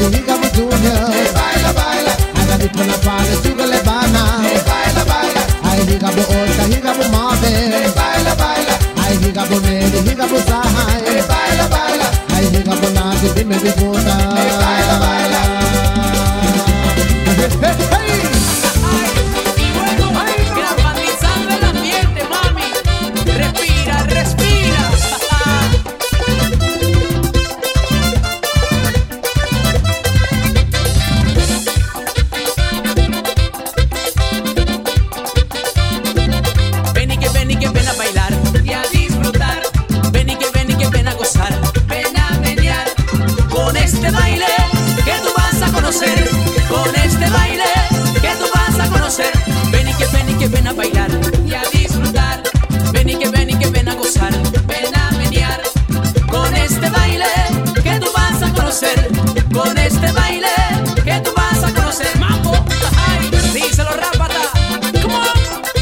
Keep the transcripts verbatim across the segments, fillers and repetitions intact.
Mary, Higabo Junior. Baila, baila. Haga di pula pala, sugar lebana. Baila, baila. Ay, Higabo Olga, Higabo Marvin. Baila, baila. Ay, Higabo Mary, Higabo Sahai. Baila, baila. Ay, Higabo Nadi, Dime Bibuna. Baila, baila. Hey, hey, hey. Y bueno, grafitizando el ambiente, mami. Respira, respira. Ven y que ven y que ven a bailar y a disfrutar. Ven y que ven y que ven a gozar. Ven a menear con este baile que tú vas a conocer. Con este baile que tú vas a conocer. Ven y que ven y que ven a bailar y a disfrutar. Ven y que ven y que ven a gozar. Ven a menear con este baile que tú vas a conocer. Con este baile que tú vas a conocer. Mambo, ay, díselo rápata. Come on.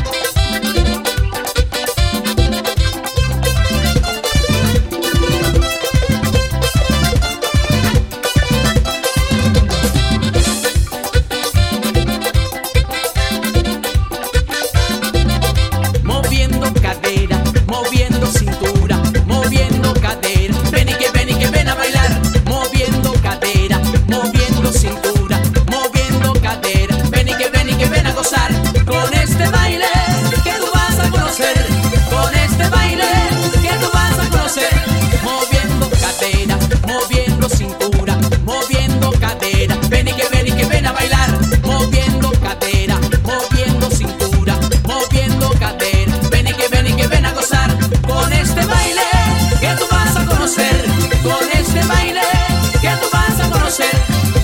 Moviendo cadera, moviendo cintura, moviendo cadera. Ven y que ven y que ven a bailar. Moviendo cadera, moviendo cintura, moviendo cadera. Ven y que ven y que ven a gozar. Con este baile que tú vas a conocer. Con este baile que tú vas a conocer. Moviendo cadera, moviendo cintura, moviendo cadera. Ven y que ven y que ven a bailar. Moviendo cadera, moviendo cintura, moviendo cadera. Ven y que ven y que ven a gozar. Con este baile que tú vas a conocer. Con este baile que tú vas a conocer.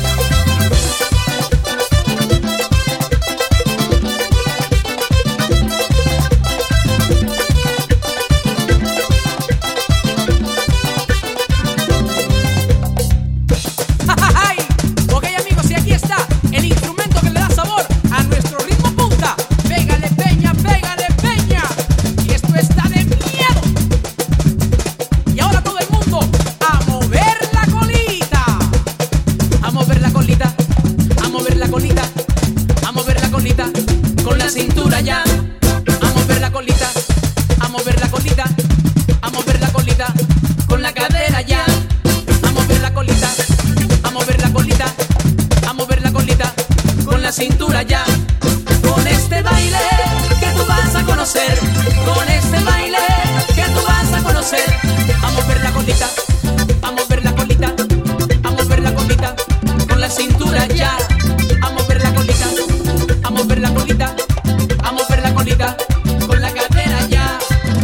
¡Ay! Ok, amigos, y aquí está el instrumento que le da sabor a nuestro ritmo punta. Pégale, peña, pégale, peña. Y esto está de miedo. Y ahora todo el mundo a mover la colita. A mover la colita. A mover la colita. A mover la colita. Con la cintura ya. A mover la colita. A mover la colita. A mover la colita. Con la cadera ya. A mover la colita. A mover la colita. A mover la colita. Con la cintura ya. Con este baile que tú vas a conocer. Con este baile que tú vas a conocer. A mover la colita. A mover la colita. A mover la colita. Con la cintura ya. A mover la colita. A mover la colita. A mover la colita. Con la cadera ya.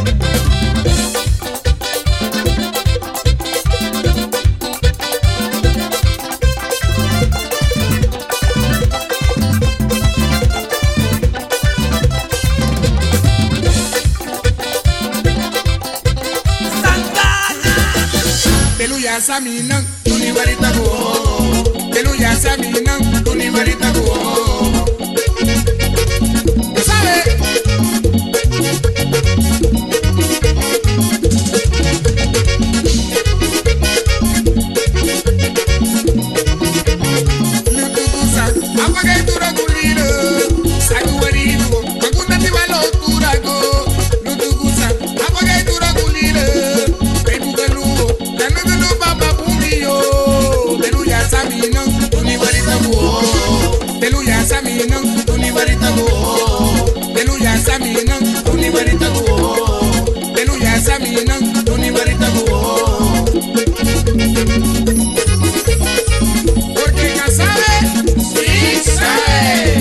Teluya saminan, tuni barita go. Teluya saminan, tuni barita go. ¿Sabe? Lutukusa, apaga tu rakulino. Sagu barido, makunda ti balo turago. Lutukusa, apaga tu rakulino. Penugalugo, tanagalo papa pumio. Teluya saminan, tuni barita go. Teluya saminan, tuni barita go. Teluya saminan, tuni barita go. Teluya saminan, tuni barita go. Porque ya sabe, sí sabe.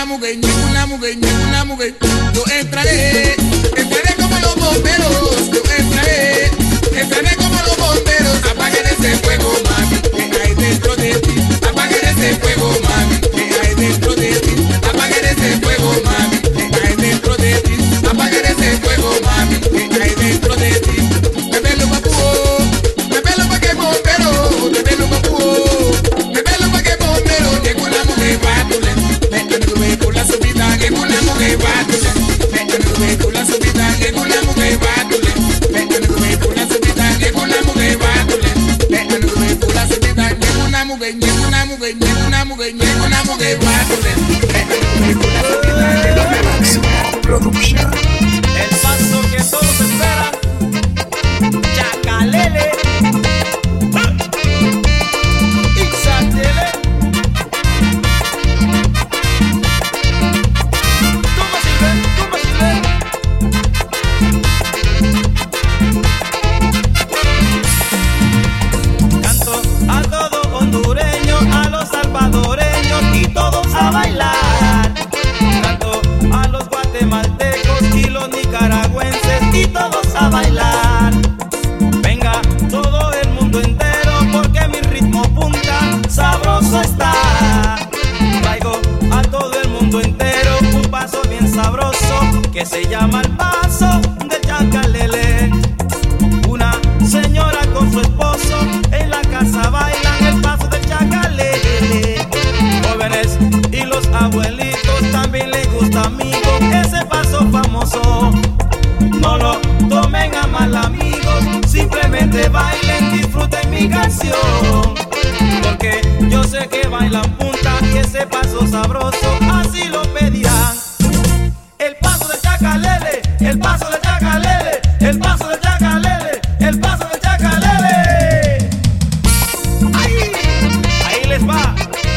mujer, llegó una mujer, llegó una mujer. Yo entraré, entraré como los bomberos. Yo entraré, entraré como los bomberos. Apaguen ese fuego, mami, que hay dentro de ti. Apaguen ese fuego, mami, que hay dentro de ti. Apaguen ese fuego, mami, que hay dentro de ti. Apaguen ese fuego, mami, que hay dentro de ti. Me velo papuo, me velo pa' que bombero. Me velo papuo, me velo pa' que bombero. Llegó la mujer bátule, me anduve con la subida. Llegó la mujer bátule, me anduve con la subida. Llegó la mujer bátule, me anduve con la subida. Llegó la mujer bátule, me anduve con la subida. Llegó una mujer, llegó una mujer, llegó una mujer, llegó una mujer bátule, me anduve con la subida. Máximo Production. El paso que todos esperan, Chacalele, Ixatele. Tú me sirves, tú me sirves. Canto a todo hondureño, a los salvadoreños y todos a bailar. Canto a los guatemaltecos y los nicaragüenses y todos a bailar. Venga todo el mundo entero porque mi ritmo punta sabroso está. Traigo a todo el mundo entero un paso bien sabroso que se llama el paso del Chacalele. Una señora con su esposo en la casa bailan el paso del Chacalele. Jóvenes y los abuelitos también les gusta, amigo, ese paso famoso. No lo tomen a mal, amigos, simplemente bailen, disfruten mi canción. Porque yo sé que bailan punta y ese paso sabroso así lo pedirán. El paso del Chacalele, el paso del Chacalele, el paso del Chacalele, el paso del Chacalele. ¡Ay! Ahí les va.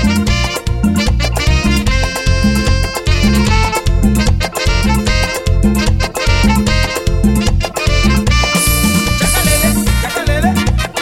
Chacalele, Chacalele.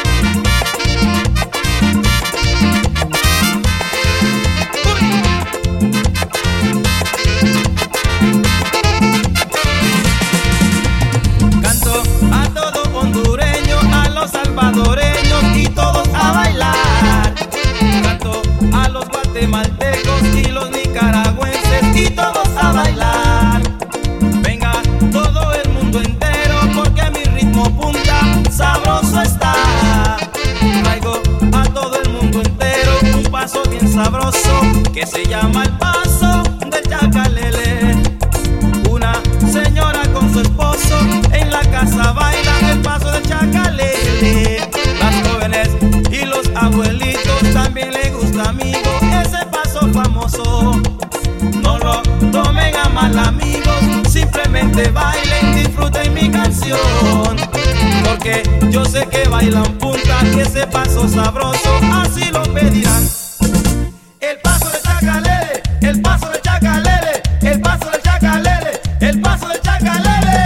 Canto a todo hondureño, a los salvadoreños y todos a bailar. Canto a los guatemaltecos y los nicaragüenses y todos a bailar. Venga todo el mundo entero porque mi ritmo punta sabroso está. Traigo a todo el mundo entero un paso bien sabroso que se llama el paso del Chacalele. Una señora con su esposo en la casa bailan el paso del Chacalele. Las jóvenes y los abuelitos también les gusta, amigo, ese paso famoso. No lo tomen a mal, amigos, simplemente bailen, disfruten mi canción. Porque yo sé que bailan punta y ese paso sabroso así lo pedirán. El paso del Chacalele, el paso del Chacalele, el paso del Chacalele, el paso del Chacalele.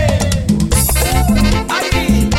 ¡Ay!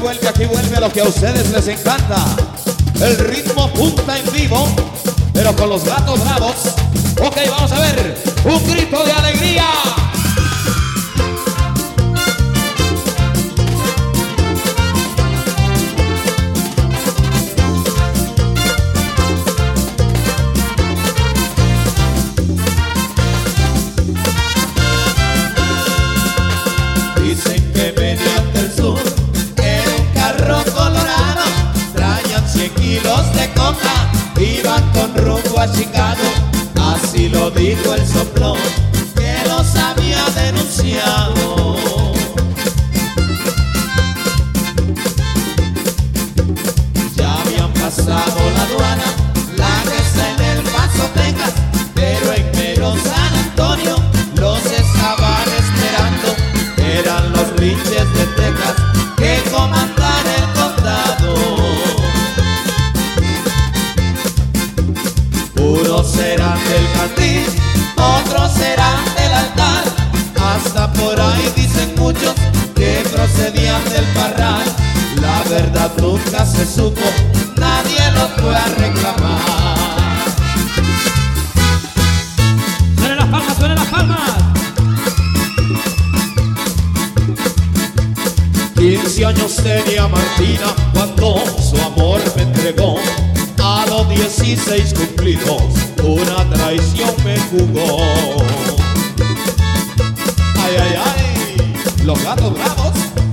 vuelve, aquí vuelve lo que a ustedes les encanta. El ritmo punta en vivo, pero con los gatos bravos. Ok, vamos a ver, un grito de alegría. Dicen que mediante el sur en un carro colorado traían cien kilos de coca, iban con rumbo a Chicago. Así lo dijo el soplón que los había denunciado. Ya habían pasado la aduana, la que está en El Paso, Texas, pero en mero San Antonio los estaban esperando. Eran los linches de Texas que comandan el condado. Unos serán del cantil, otros serán del altar. Hasta por ahí dicen muchos que procedían del Parral. La verdad nunca se supo, nadie los fue a reclamar. ¡Suenen las palmas, suenen las palmas! quince años tenía Martina cuando su amor me entregó. A los dieciséis cumplidos una traición me jugó. Ay, ay, ay, Los gatos bravos.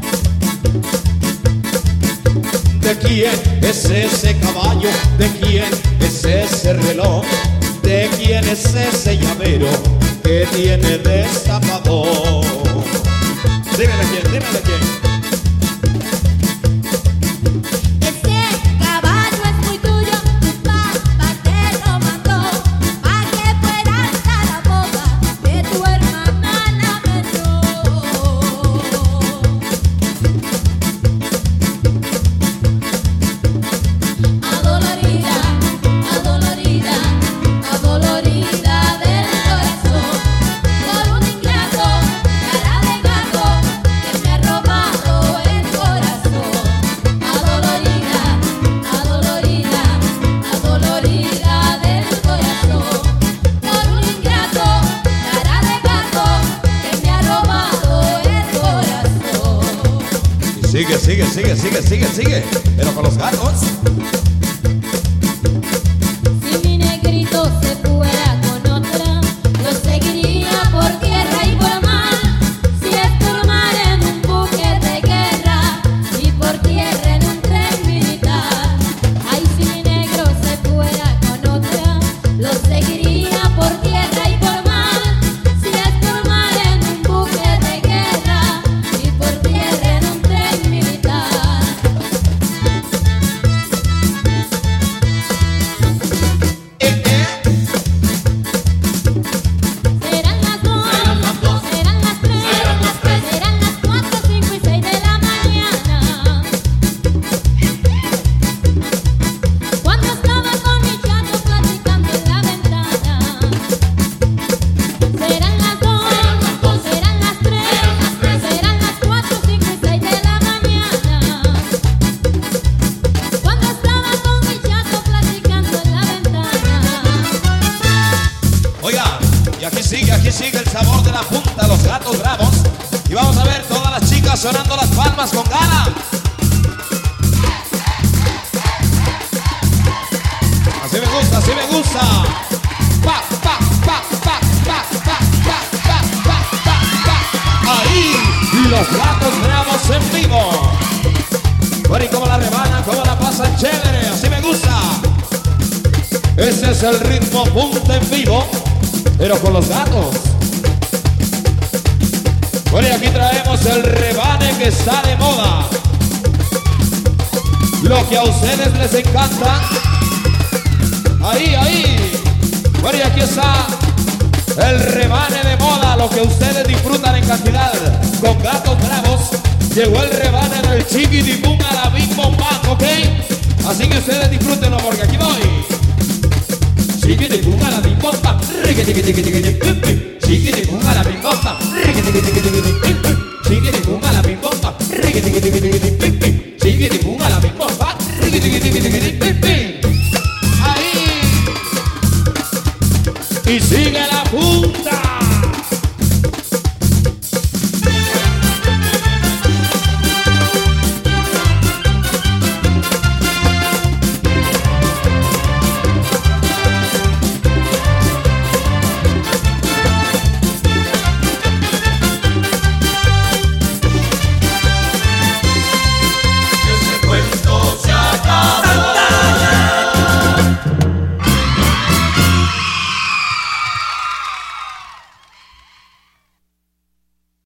¿de quién es ese caballo? ¿De quién es ese reloj? ¿De quién es ese llavero que tiene destapador? Dímele quién, dímele quién. Ese caballo es muy tuyo, tu papá te lo mandó, pa' que fueras a la boda de tu hermana la menor. Adolorida, adolorida, adolorida del corazón, por un ingrato, cara de gato, que me ha robado el corazón. Adolorida, adolorida, adolorida del corazón, por un ingrato, cara de gato, que me ha robado el corazón. Y sigue, sigue, sigue, sigue, sigue, sigue. Pero con los gatos. Si mi negrito se fuera con otra, lo seguiría por tierra y por mar. Si es por mar en un buque de guerra y por tierra en un tren militar. Ay, si mi negro se fuera con otra, lo seguiría por tierra y por mar. Si es por mar en un buque de guerra y por tierra en un tren militar. Serán las dos, serán las tres, serán las cuatro, cinco y seis de la mañana. Cuando estaba con mi chato platicando en la ventana. Serán las dos, serán las tres, serán las cuatro, cinco y seis de la mañana. Cuando estaba con mi chato platicando en la ventana. Oiga, y aquí sigue, aquí sigue el sabor de la punta, los gatos bravos. Y vamos a ver todas las chicas sonando las palmas con ganas. Así me gusta, así me gusta. Pa, pa, pa, pa, pa, pa, pa, pa, pa, pa, pa. Ahí, los gatos bravos en vivo. Bueno, y como la rebanan, como la pasan chévere, así me gusta. Ese es el ritmo punta en vivo, pero con los gatos. Bueno, y aquí traemos el rebane que está de moda. Lo que a ustedes les encanta. Ahí, ahí. Bueno, y aquí está el rebane de moda, lo que ustedes disfrutan en cantidad. Con gatos bravos, llegó el rebane del chiquitipum a la big bomba, ¿ok? Así que ustedes disfrútenlo porque aquí voy. Chiquitipum a la big bomba, chiquitipum a la big bomba, chiquitipum a la big bomba, chiquitibum.